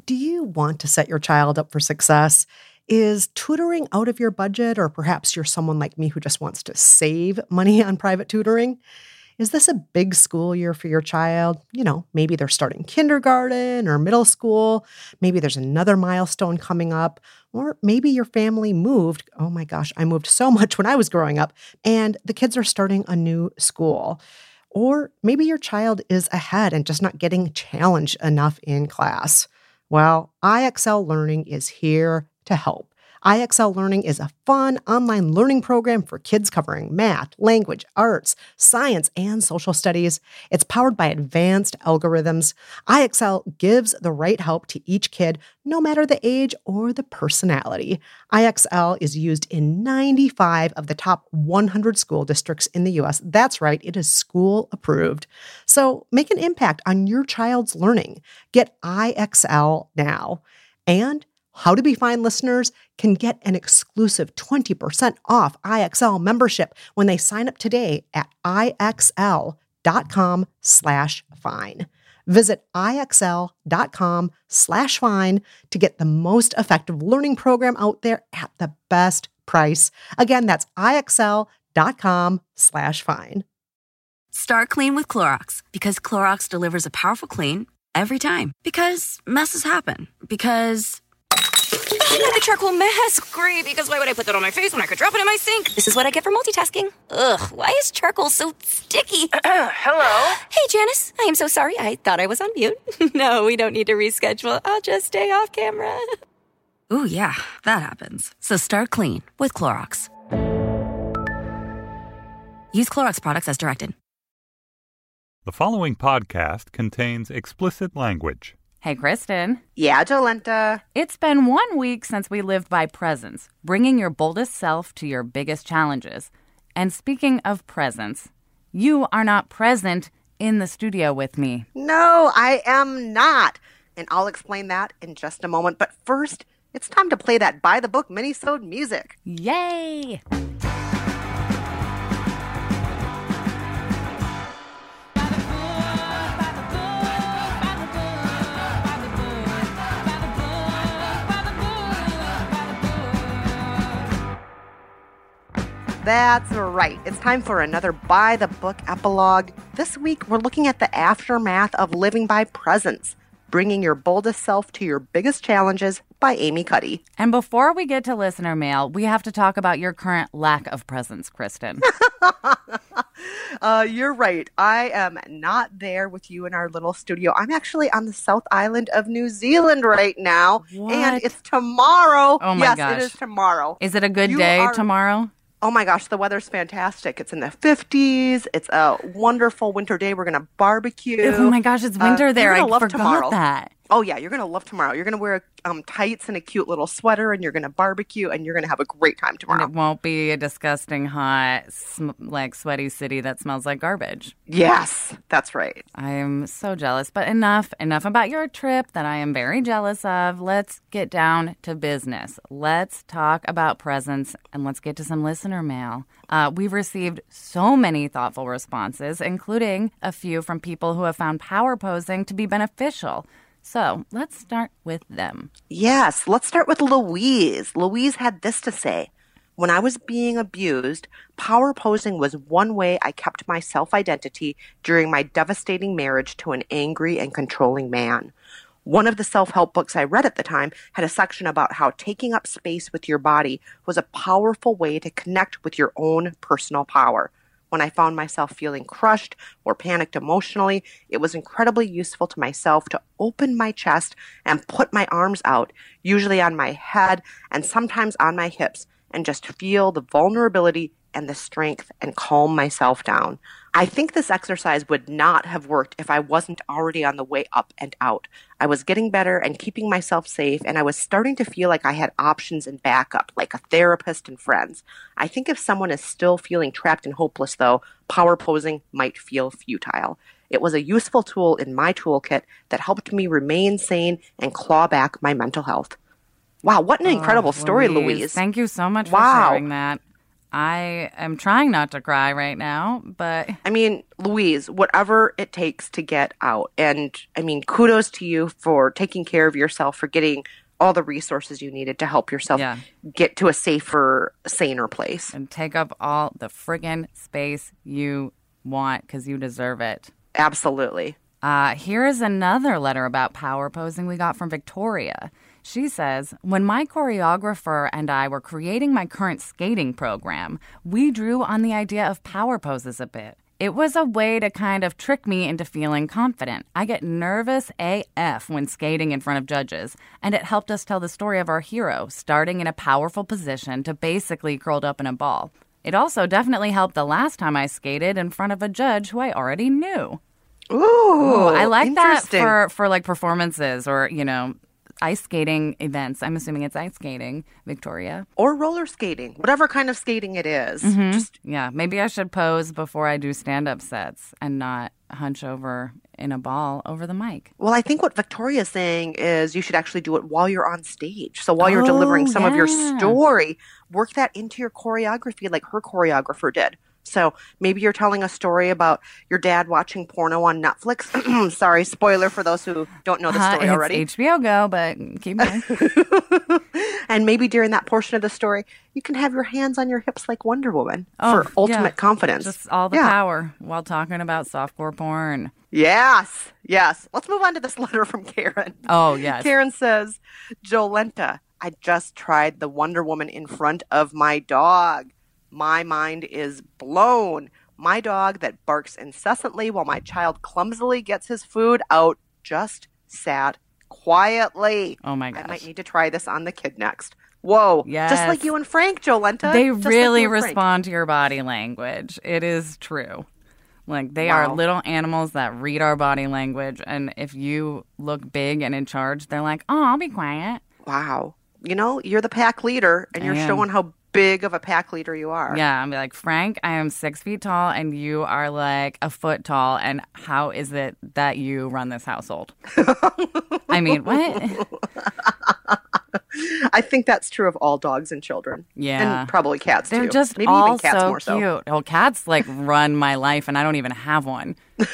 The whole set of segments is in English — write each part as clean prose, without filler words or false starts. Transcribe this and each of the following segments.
Do you want to set your child up for success? Is tutoring out of your budget, or perhaps you're someone like me who just wants to save money on private tutoring? Is this a big school year for your child? Maybe they're starting kindergarten or middle school. Maybe there's another milestone coming up. Or maybe your family moved. Oh my gosh, I moved so much when I was growing up, and the kids are starting a new school. Or maybe your child is ahead and just not getting challenged enough in class. Well, IXL Learning is here to help. IXL Learning is a fun online learning program for kids covering math, language, arts, science, and social studies. It's powered by advanced algorithms. IXL gives the right help to each kid, no matter the age or the personality. IXL is used in 95 of the top 100 school districts in the U.S. That's right, it is school approved. So make an impact on your child's learning. Get IXL now. And How to Be Fine listeners can get an exclusive 20% off IXL membership when they sign up today at IXL.com/fine. Visit IXL.com/fine to get the most effective learning program out there at the best price. Again, that's IXL.com/fine. Start clean with Clorox, because Clorox delivers a powerful clean every time. Because messes happen. Because the charcoal mask. Great, because why would I put that on my face when I could drop it in my sink? This is what I get for multitasking. Ugh, why is charcoal so sticky? Hello? Hey, Janice. I am so sorry. I thought I was on mute. No, we don't need to reschedule. I'll just stay off camera. Ooh, yeah, that happens. So start clean with Clorox. Use Clorox products as directed. The following podcast contains explicit language. Hey, Kristen. Yeah, Jolenta. It's been 1 week since we lived by presents, bringing your boldest self to your biggest challenges. And speaking of presents, you are not present in the studio with me. No, I am not. And I'll explain that in just a moment. But first, it's time to play that By the Book mini-sode music. Yay! That's right. It's time for another By the Book epilogue. This week, we're looking at the aftermath of living by presents, bringing your boldest self to your biggest challenges by Amy Cuddy. And before we get to listener mail, we have to talk about your current lack of presents, Kristen. You're right. I am not there with you in our little studio. I'm actually on the South Island of New Zealand right now. What? And it's tomorrow. Oh my gosh. Yes, it is tomorrow. Is it a good day tomorrow? Oh my gosh, the weather's fantastic. It's in the 50s. It's a wonderful winter day. We're going to barbecue. Oh my gosh, it's winter there. I forgot tomorrow. that. Oh yeah, you're going to love tomorrow. You're going to wear tights and a cute little sweater, and you're going to barbecue, and you're going to have a great time tomorrow. And it won't be a disgusting, hot, sweaty city that smells like garbage. Yes, that's right. I am so jealous. But enough about your trip that I am very jealous of. Let's get down to business. Let's talk about presents, and let's get to some listener mail. We've received so many thoughtful responses, including a few from people who have found power posing to be beneficial. So let's start with them. Yes, let's start with Louise. Louise had this to say. When I was being abused, power posing was one way I kept my self-identity during my devastating marriage to an angry and controlling man. One of the self-help books I read at the time had a section about how taking up space with your body was a powerful way to connect with your own personal power. When I found myself feeling crushed or panicked emotionally, it was incredibly useful to myself to open my chest and put my arms out, usually on my head and sometimes on my hips, and just feel the vulnerability and the strength and calm myself down. I think this exercise would not have worked if I wasn't already on the way up and out. I was getting better and keeping myself safe, and I was starting to feel like I had options and backup, like a therapist and friends. I think if someone is still feeling trapped and hopeless, though, power posing might feel futile. It was a useful tool in my toolkit that helped me remain sane and claw back my mental health. Wow, what an incredible story, Louise. Thank you so much for sharing that. I am trying not to cry right now, but I mean, Louise, whatever it takes to get out. And I mean, kudos to you for taking care of yourself, for getting all the resources you needed to help yourself get to a safer, saner place. and take up all the friggin' space you want because you deserve it. Absolutely. Here is another letter about power posing we got from Victoria. She says, when my choreographer and I were creating my current skating program, we drew on the idea of power poses a bit. It was a way to kind of trick me into feeling confident. I get nervous AF when skating in front of judges, and it helped us tell the story of our hero, starting in a powerful position to basically curled up in a ball. It also definitely helped the last time I skated in front of a judge who I already knew. Ooh, I like that interesting. for like performances or, ice skating events. I'm assuming it's ice skating, Victoria. Or roller skating, whatever kind of skating it is. Just Yeah, maybe I should pose before I do stand-up sets and not hunch over in a ball over the mic. Well, I think what Victoria's saying is you should actually do it while you're on stage. So while you're delivering some of your story, work that into your choreography like her choreographer did. So maybe you're telling a story about your dad watching porno on Netflix. Sorry, spoiler for those who don't know the story already. It's HBO Go, but keep going. And maybe during that portion of the story, you can have your hands on your hips like Wonder Woman for ultimate confidence. Just all the power while talking about softcore porn. Yes, yes. Let's move on to this letter from Karen. Oh, yes. Karen says, Jolenta, I just tried the Wonder Woman in front of my dog. My mind is blown. My dog that barks incessantly while my child clumsily gets his food out just sat quietly. Oh, my gosh. I might need to try this on the kid next. Whoa. Yes. Just like you and Frank, Jolenta. They Just really like you and Frank. respond to your body language. It is true. Like, they are little animals that read our body language. And if you look big and in charge, they're like, oh, I'll be quiet. Wow. You know, you're the pack leader, and you're showing how big of a pack leader you are. Yeah, I'm like, Frank, I am 6 feet tall, and you are like a foot tall. And how is it that you run this household? I mean, what? I think that's true of all dogs and children. Yeah. And probably cats, They're too. just Maybe all even cats so more so. cute. Oh, cats like run my life, and I don't even have one.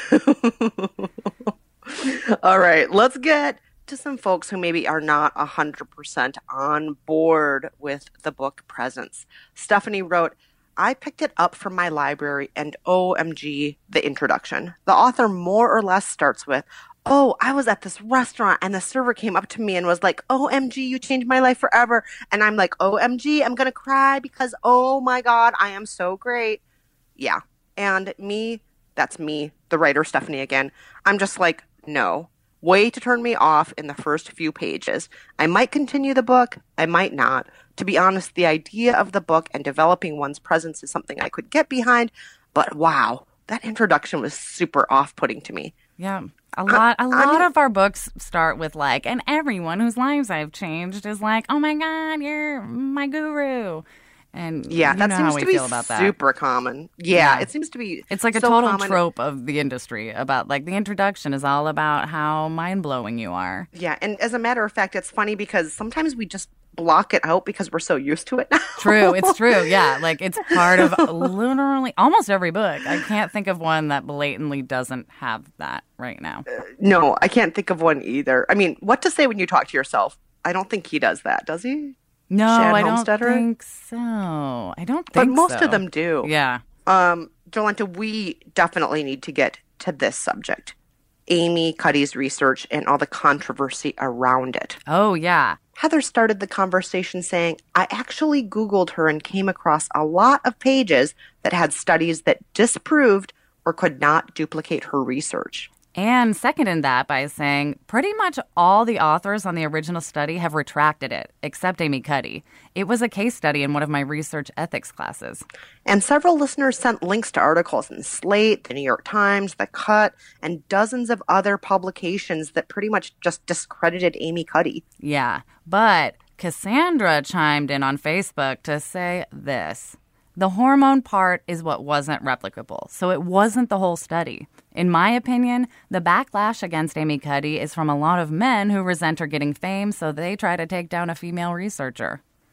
All right, let's get to some folks who maybe are not 100% on board with the book Presence. Stephanie wrote, I picked it up from my library and OMG, the introduction. The author more or less starts with, oh, I was at this restaurant and the server came up to me and was like, OMG, you changed my life forever. And I'm like, OMG, I'm going to cry because, oh my God, I am so great. Yeah. And me, that's me, the writer Stephanie again. I'm just like, no. Way to turn me off in the first few pages. I might continue the book, I might not. To be honest, the idea of the book and developing one's presence is something I could get behind, but wow, that introduction was super off-putting to me. Yeah. A lot of our books start with like, and everyone whose lives I've changed is like, oh my God, you're my guru. And yeah, you that know seems how we to be feel about that. super common. Yeah, it seems to be It's like a so total common. trope of the industry about like the introduction is all about how mind-blowing you are. Yeah, and as a matter of fact, it's funny because sometimes we just block it out because we're so used to it now. True, it's true. Yeah, like it's part of literally almost every book. I can't think of one that blatantly doesn't have that right now. No, I can't think of one either. I mean, what to say when you talk to yourself? I don't think he does that, does he? No, Shad I don't Homesteader? think so. I don't think But most so. of them do. Yeah. Jolenta, we definitely need to get to this subject. Amy Cuddy's research and all the controversy around it. Oh, yeah. Heather started the conversation saying, I actually Googled her and came across a lot of pages that had studies that disproved or could not duplicate her research. And second in that by saying pretty much all the authors on the original study have retracted it, except Amy Cuddy. It was a case study in one of my research ethics classes. And several listeners sent links to articles in Slate, the New York Times, The Cut, and dozens of other publications that pretty much just discredited Amy Cuddy. Yeah, but Cassandra chimed in on Facebook to say this. The hormone part is what wasn't replicable, so it wasn't the whole study. In my opinion, the backlash against Amy Cuddy is from a lot of men who resent her getting fame, so they try to take down a female researcher.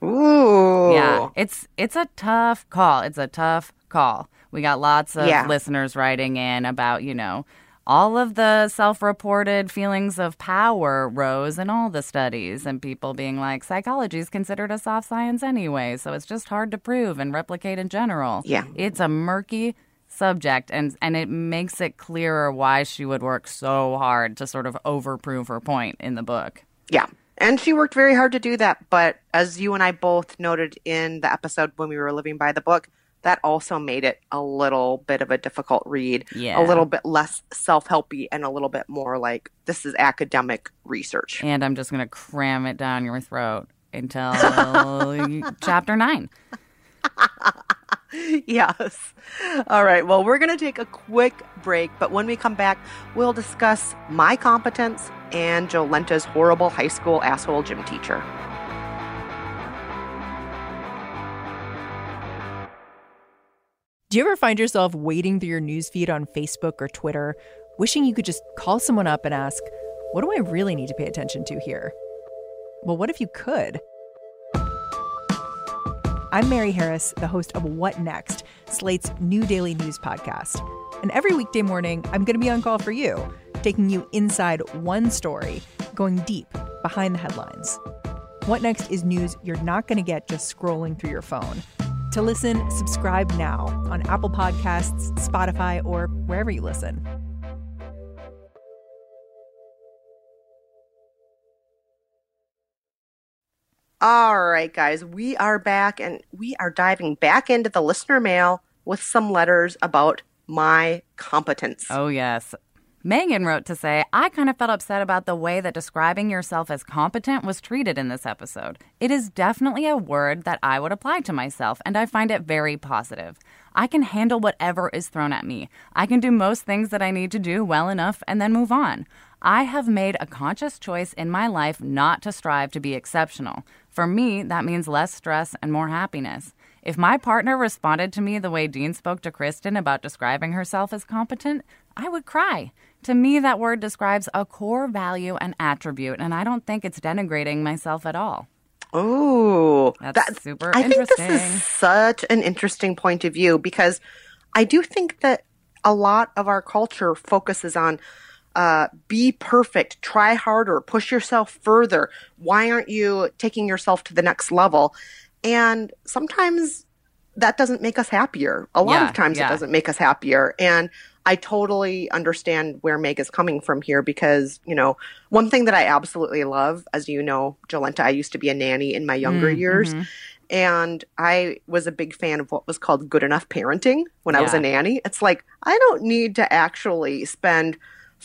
Ooh. Yeah, it's a tough call. It's a tough call. We got lots of listeners writing in about, all of the self-reported feelings of power rose in all the studies, and people being like, psychology is considered a soft science anyway, so it's just hard to prove and replicate in general. Yeah. It's a murky subject, and it makes it clearer why she would work so hard to sort of overprove her point in the book. Yeah. And she worked very hard to do that. But as you and I both noted in the episode when we were living by the book, that also made it a little bit of a difficult read, a little bit less self-helpy and a little bit more like this is academic research. And I'm just going to cram it down your throat until chapter 9. Yes. All right. Well, we're going to take a quick break, but when we come back, we'll discuss my competence and Jolenta's horrible high school asshole gym teacher. Do you ever find yourself wading through your newsfeed on Facebook or Twitter, wishing you could just call someone up and ask, what do I really need to pay attention to here? Well, what if you could? I'm Mary Harris, the host of What Next, Slate's new daily news podcast. And every weekday morning, I'm going to be on call for you, taking you inside one story, going deep behind the headlines. What Next is news you're not going to get just scrolling through your phone. To listen, subscribe now on Apple Podcasts, Spotify, or wherever you listen. All right, guys, we are back, and we are diving back into the listener mail with some letters about my competence. Oh, yes. Megan wrote to say, I kind of felt upset about the way that describing yourself as competent was treated in this episode. It is definitely a word that I would apply to myself, and I find it very positive. I can handle whatever is thrown at me. I can do most things that I need to do well enough and then move on. I have made a conscious choice in my life not to strive to be exceptional. For me, that means less stress and more happiness. If my partner responded to me the way Dean spoke to Kristen about describing herself as competent, I would cry. To me, that word describes a core value and attribute, and I don't think it's denigrating myself at all. Oh, that's super I interesting. think this is such an interesting point of view, because I do think that a lot of our culture focuses on be perfect, try harder, push yourself further. Why aren't you taking yourself to the next level? And sometimes that doesn't make us happier. A lot of times it doesn't make us happier. And I totally understand where Meg is coming from here, because, one thing that I absolutely love, as you know, Jolenta, I used to be a nanny in my younger years. And I was a big fan of what was called good enough parenting when I was a nanny. It's like, I don't need to actually spend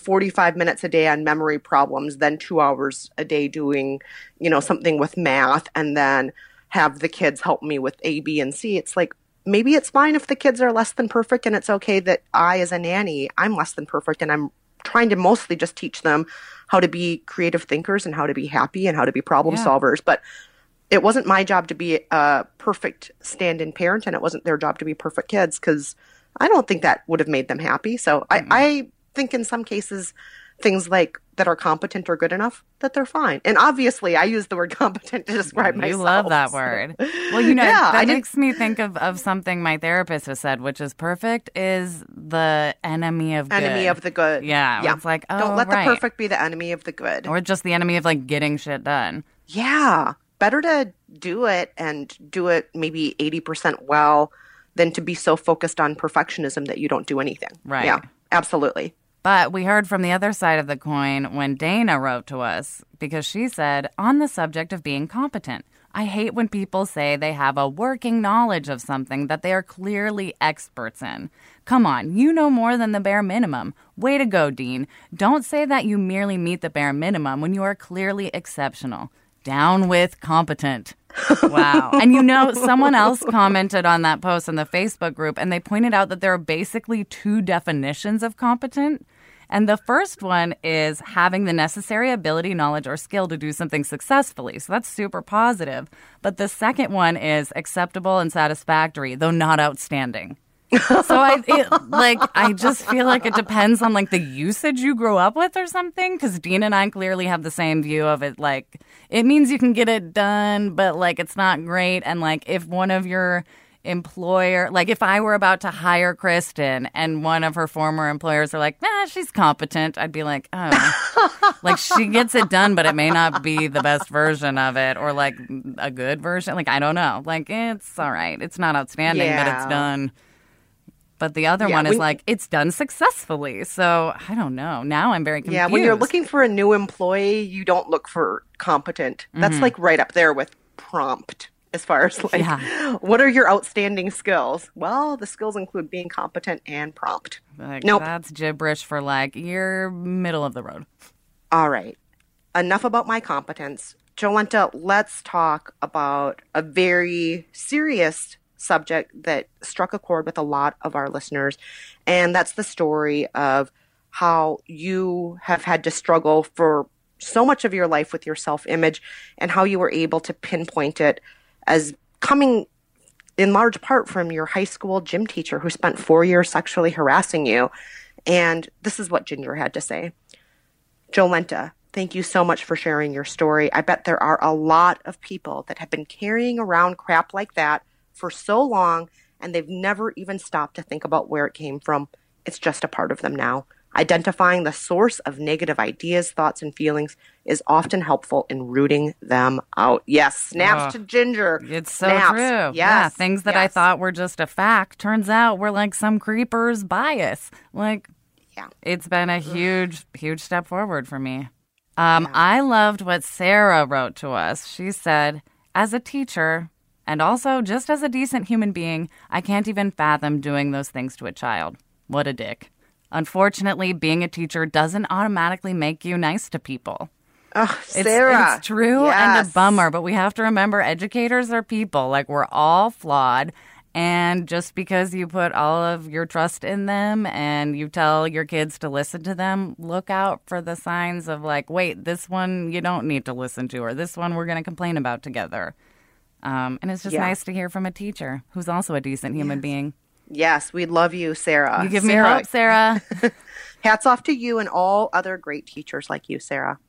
45 minutes a day on memory problems, then 2 hours a day doing, something with math, and then have the kids help me with A, B, and C. It's like, maybe it's fine if the kids are less than perfect, and it's okay that I, as a nanny, I'm less than perfect, and I'm trying to mostly just teach them how to be creative thinkers and how to be happy and how to be problem solvers. But it wasn't my job to be a perfect stand-in parent, and it wasn't their job to be perfect kids, because I don't think that would have made them happy. So I think in some cases, things like that are competent or good enough, that they're fine. And obviously, I use the word competent to describe myself. You love that word. Well, that makes me think of something my therapist has said, which is perfect is the enemy of good. Enemy of the good. Yeah. It's like, don't let the perfect be the enemy of the good. Or just the enemy of, getting shit done. Yeah. Better to do it and do it maybe 80% well than to be so focused on perfectionism that you don't do anything. Right. Yeah, absolutely. But we heard from the other side of the coin when Dana wrote to us, because she said, on the subject of being competent, I hate when people say they have a working knowledge of something that they are clearly experts in. Come on, you know more than the bare minimum. Way to go, Dean. Don't say that you merely meet the bare minimum when you are clearly exceptional. Down with competent. Wow. And someone else commented on that post in the Facebook group, and they pointed out that there are basically two definitions of competent. And the first one is having the necessary ability, knowledge, or skill to do something successfully. So that's super positive. But the second one is acceptable and satisfactory, though not outstanding. I just feel like it depends on like the usage you grew up with or something. Because Dean and I clearly have the same view of it. Like, it means you can get it done, but like it's not great. And like if one of your employer, like if I were about to hire Kristen and one of her former employers are like, she's competent, I'd be like, oh, like she gets it done, but it may not be the best version of it or like a good version. Like, I don't know. Like, it's all right. It's not outstanding, but it's done. But the other one is like, it's done successfully. So I don't know. Now I'm very confused. Yeah, when you're looking for a new employee, you don't look for competent. That's like right up there with prompt as far as like, what are your outstanding skills? Well, the skills include being competent and prompt. Like, nope. That's gibberish for like, you're middle of the road. All right. Enough about my competence. Jolenta, let's talk about a very serious subject that struck a chord with a lot of our listeners, and that's the story of how you have had to struggle for so much of your life with your self-image and how you were able to pinpoint it as coming in large part from your high school gym teacher who spent 4 years sexually harassing you. And this is what Ginger had to say. Jolenta, thank you so much for sharing your story. I bet there are a lot of people that have been carrying around crap like that for so long, and they've never even stopped to think about where it came from. It's just a part of them now. Identifying the source of negative ideas, thoughts, and feelings is often helpful in rooting them out. Yes, snaps to Ginger. It's so snaps. true. Yes. Yeah, things that I thought were just a fact, turns out were like some creeper's bias. Like, it's been a huge, huge step forward for me. I loved what Sarah wrote to us. She said, as a teacher, and also, just as a decent human being, I can't even fathom doing those things to a child. What a dick. Unfortunately, being a teacher doesn't automatically make you nice to people. Oh, Sarah. It's true and a bummer, but we have to remember educators are people. Like, we're all flawed. And just because you put all of your trust in them and you tell your kids to listen to them, look out for the signs of like, wait, this one you don't need to listen to, or this one we're going to complain about together. And it's just nice to hear from a teacher who's also a decent human being. Yes, we love you, Sarah. You give me hope, Sarah. Hats off to you and all other great teachers like you, Sarah.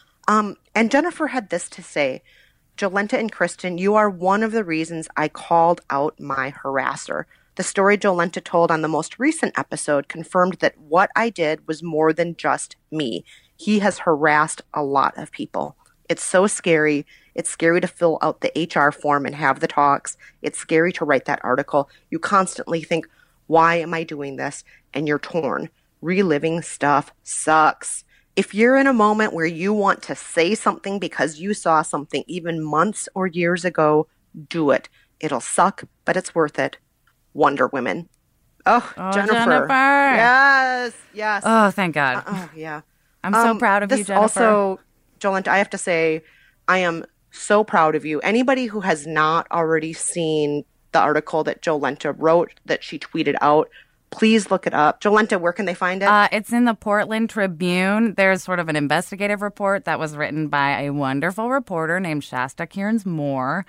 And Jennifer had this to say, Jolenta and Kristen, you are one of the reasons I called out my harasser. The story Jolenta told on the most recent episode confirmed that what I did was more than just me. He has harassed a lot of people. It's so scary. It's scary to fill out the HR form and have the talks. It's scary to write that article. You constantly think, why am I doing this? And you're torn. Reliving stuff sucks. If you're in a moment where you want to say something because you saw something even months or years ago, do it. It'll suck, but it's worth it. Wonder Women. Oh, Jennifer. Yes, yes. Oh, thank God. Yeah. I'm so proud of you, Jennifer. Also, Jolenta, I have to say, I am so proud of you. Anybody who has not already seen the article that Jolenta wrote, that she tweeted out, please look it up. Jolenta, where can they find it? It's in the Portland Tribune. There's sort of an investigative report that was written by a wonderful reporter named Shasta Kearns-Moore.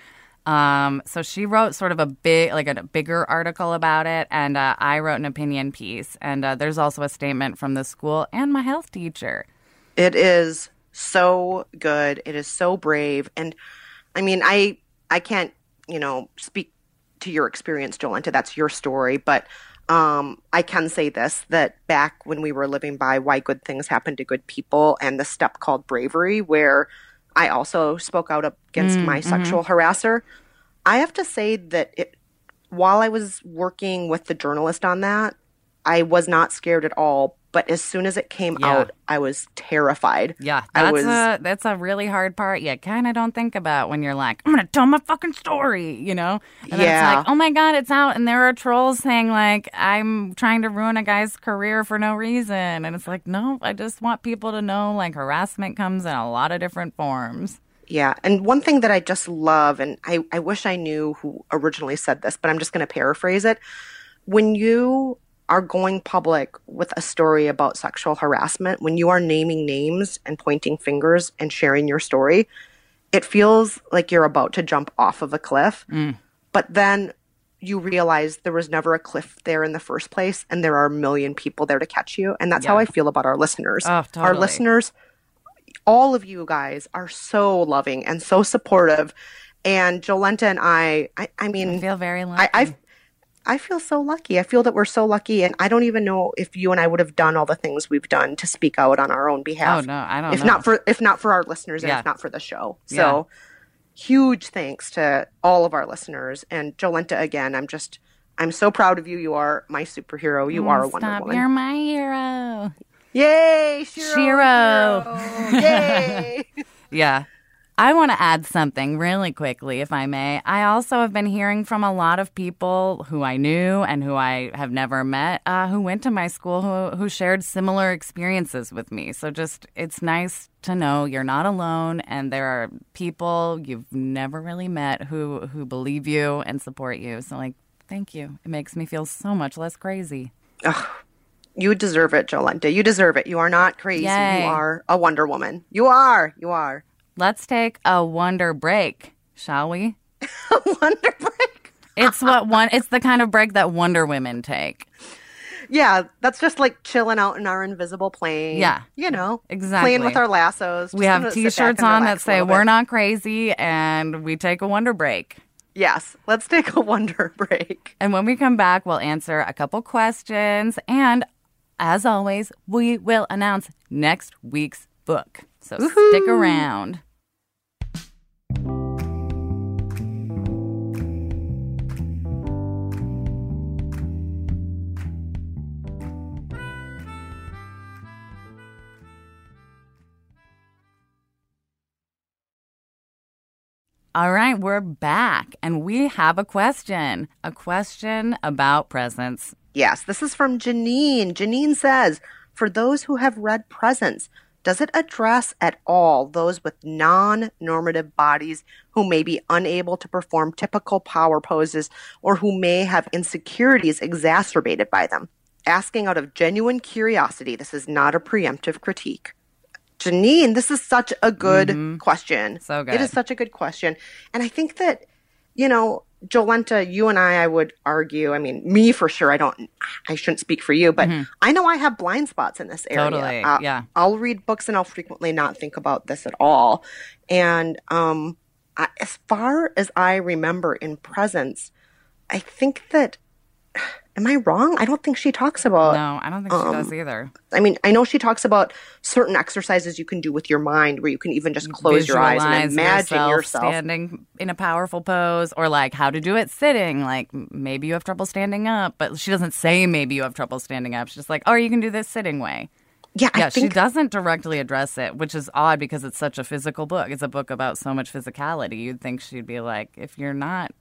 So she wrote sort of a bigger article about it, and I wrote an opinion piece. And there's also a statement from the school and my health teacher. It is so good. It is so brave. And I mean, I can't, speak to your experience, Jolenta. That's your story. But I can say this, that back when we were living by Why Good Things Happen to Good People and the step called bravery, where I also spoke out against my sexual harasser, I have to say that while I was working with the journalist on that, I was not scared at all. But as soon as it came out, I was terrified. Yeah, that's a really hard part you kind of don't think about when you're like, I'm going to tell my fucking story, And then it's like, oh my God, it's out. And there are trolls saying like, I'm trying to ruin a guy's career for no reason. And it's like, no, I just want people to know like harassment comes in a lot of different forms. Yeah. And one thing that I just love, and I wish I knew who originally said this, but I'm just going to paraphrase it. When you are going public with a story about sexual harassment, when you are naming names and pointing fingers and sharing your story, it feels like you're about to jump off of a cliff. But then you realize there was never a cliff there in the first place, and there are a million people there to catch you. And that's how I feel about our listeners. Oh, totally. Our listeners, all of you guys are so loving and so supportive. And Jolenta and I mean, I feel very lucky. I feel so lucky. I feel that we're so lucky, and I don't even know if you and I would have done all the things we've done to speak out on our own behalf. Oh no, I don't if know. If not for our listeners, and if not for the show. So huge thanks to all of our listeners. And Jolenta, again, I'm so proud of you. You are my superhero. You are a Wonder Woman. You're my hero. Yay, Shiro. Yay. Yeah. I want to add something really quickly, if I may. I also have been hearing from a lot of people who I knew and who I have never met who went to my school who shared similar experiences with me. So it's nice to know you're not alone and there are people you've never really met who believe you and support you. So, thank you. It makes me feel so much less crazy. Ugh. You deserve it, Jolenta. You deserve it. You are not crazy. Yay. You are a Wonder Woman. You are. Let's take a wonder break, shall we? A wonder break? It's the kind of break that Wonder Women take. Yeah, that's just like chilling out in our invisible plane. Yeah. Exactly. Playing with our lassos. We have T-shirts on that say we're not crazy, and we take a wonder break. Yes, let's take a wonder break. And when we come back, we'll answer a couple questions, and as always, we will announce next week's book. So stick around. All right, we're back, and we have a question about presents. Yes, this is from Janine. Janine says, for those who have read Presents, does it address at all those with non-normative bodies who may be unable to perform typical power poses or who may have insecurities exacerbated by them? Asking out of genuine curiosity, this is not a preemptive critique. Janine, this is such a good question. So good. It is such a good question. And I think that, Jolenta, you and I would argue, I mean, me for sure, I shouldn't speak for you, but I know I have blind spots in this area. Totally, yeah. I'll read books and I'll frequently not think about this at all. And as far as I remember in Presence, I think that, am I wrong? I don't think she talks about... No, I don't think she does either. I mean, I know she talks about certain exercises you can do with your mind where you can even just close your eyes and imagine yourself standing in a powerful pose, or how to do it sitting. Maybe you have trouble standing up, but she doesn't say maybe you have trouble standing up. She's just like, oh, you can do this sitting way. Yeah, I think... she doesn't directly address it, which is odd because it's such a physical book. It's a book about so much physicality. You'd think she'd be like, if you're not,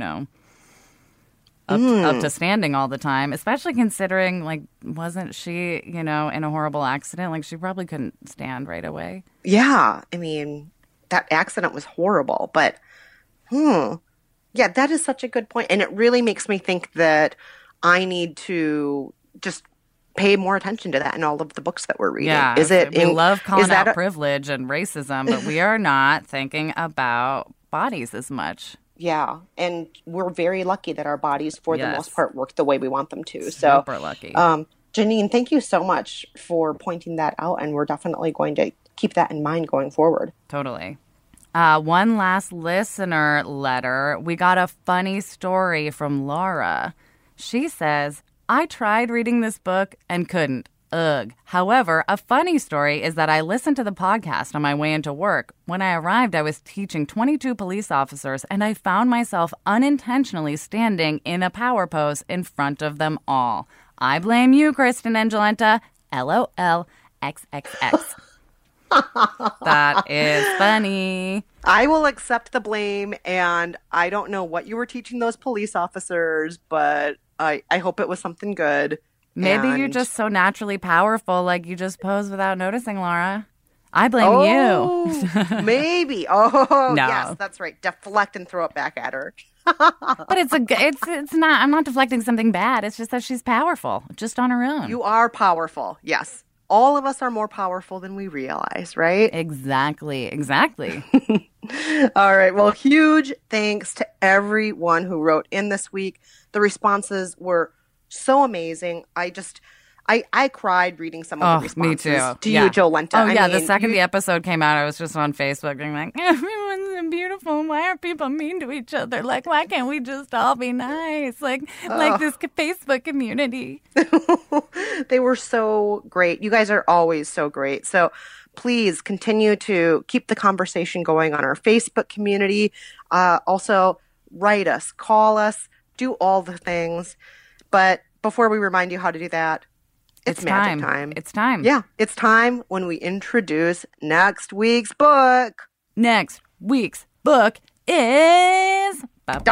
up to standing all the time, especially considering, wasn't she, in a horrible accident? She probably couldn't stand right away. Yeah. I mean, that accident was horrible, but, yeah, that is such a good point. And it really makes me think that I need to just pay more attention to that in all of the books that we're reading. Yeah. We love calling out privilege and racism, but we are not thinking about bodies as much. Yeah, and we're very lucky that our bodies, for the most part, work the way we want them to. Super lucky. Janine, thank you so much for pointing that out, and we're definitely going to keep that in mind going forward. Totally. One last listener letter. We got a funny story from Laura. She says, I tried reading this book and couldn't. Ugh. However, a funny story is that I listened to the podcast on my way into work. When I arrived, I was teaching 22 police officers, and I found myself unintentionally standing in a power pose in front of them all. I blame you, Kristen and Jolenta. LOL XXX. That is funny. I will accept the blame, and I don't know what you were teaching those police officers, but I hope it was something good. Maybe you're just so naturally powerful, you just pose without noticing, Laura. I blame you. Maybe. Oh, no. Yes, that's right. Deflect and throw it back at her. But it's not. I'm not deflecting something bad. It's just that she's powerful, just on her own. You are powerful. Yes. all of us are more powerful than we realize, right? Exactly. All right. Well, huge thanks to everyone who wrote in this week. The responses were so amazing. I cried reading some of the responses. Me too. To you, Jolenta. Oh, yeah. The second the episode came out, I was just on Facebook being like, everyone's beautiful. Why are people mean to each other? Like, why can't we just all be nice? Like this Facebook community. They were so great. You guys are always so great. So please continue to keep the conversation going on our Facebook community. Also, write us, call us, do all the things. But before we remind you how to do that, it's magic time. It's time. Yeah, it's time when we introduce next week's book. Next week's book is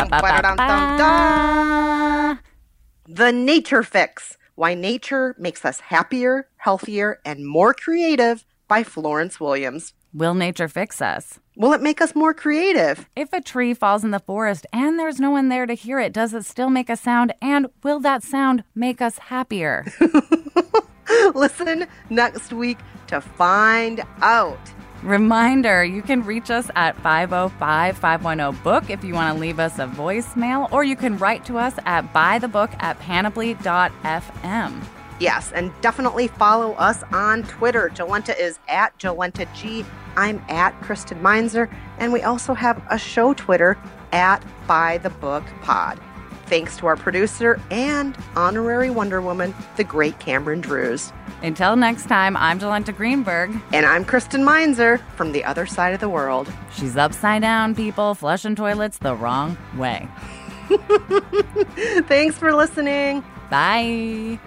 The Nature Fix: Why Nature Makes Us Happier, Healthier, and More Creative by Florence Williams. Will nature fix us? Will it make us more creative? If a tree falls in the forest and there's no one there to hear it, does it still make a sound? And will that sound make us happier? Listen next week to find out. Reminder, you can reach us at 505-510-BOOK if you want to leave us a voicemail, or you can write to us at buythebook@panoply.fm. Yes, and definitely follow us on Twitter. Jolenta is at JolentaG. I'm at Kristen Meinzer. And we also have a show Twitter at BuyTheBookPod. Thanks to our producer and honorary Wonder Woman, the great Cameron Drews. Until next time, I'm Jolenta Greenberg. And I'm Kristen Meinzer from the other side of the world. She's upside down, people, flushing toilets the wrong way. Thanks for listening. Bye.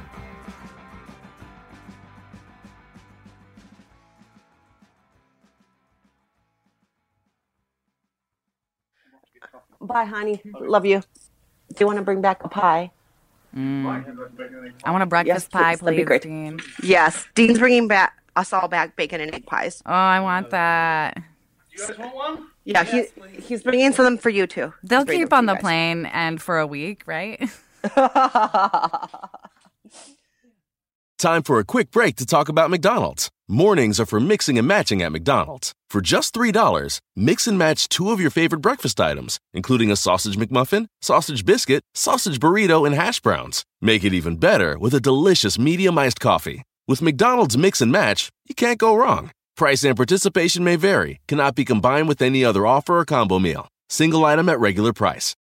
Bye, honey. Love you. Do you want to bring back a pie? I want a breakfast pie, please. That'd be great. Dean. Yes, Dean's bringing back us all back bacon and egg pies. Oh, I want that. Do you guys want one? Yeah, he's bringing some for you too. They'll keep on the plane and for a week, right? Time for a quick break to talk about McDonald's. Mornings are for mixing and matching at McDonald's. For just $3, mix and match 2 of your favorite breakfast items, including a sausage McMuffin, sausage biscuit, sausage burrito, and hash browns. Make it even better with a delicious medium iced coffee. With McDonald's Mix and Match, you can't go wrong. Price and participation may vary, cannot be combined with any other offer or combo meal. Single item at regular price.